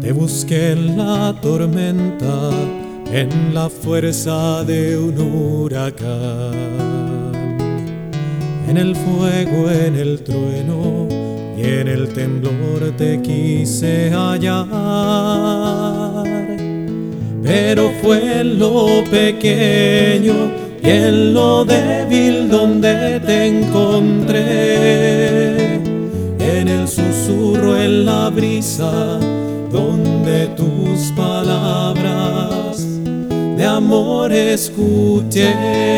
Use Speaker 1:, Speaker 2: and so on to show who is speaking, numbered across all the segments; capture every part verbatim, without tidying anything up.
Speaker 1: Te busqué en la tormenta, en la fuerza de un huracán, en el fuego, en el trueno y en el temblor te quise hallar. Pero fue en lo pequeño y en lo débil donde te encontré, en el susurro, en la brisa, donde tus palabras de amor escuché.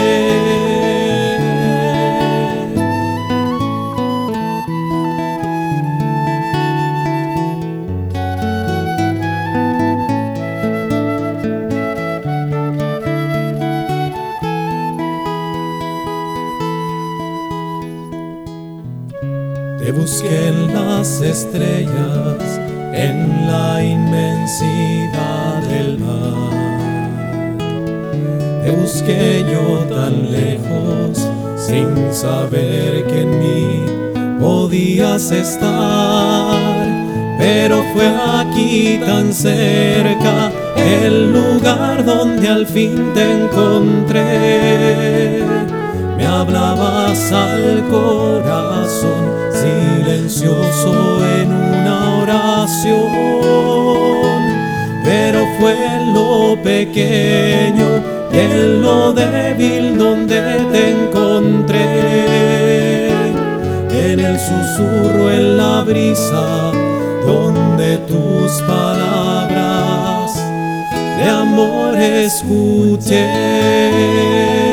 Speaker 1: Te busqué en las estrellas, en la inmensidad del mar. Te busqué yo tan lejos, sin saber que en mí podías estar. Pero fue aquí tan cerca el lugar donde al fin te encontré. Me hablabas al corazón, silencioso en una oración. Pero fue en lo pequeño y en lo débil donde te encontré, en el susurro, en la brisa, donde tus palabras de amor escuché.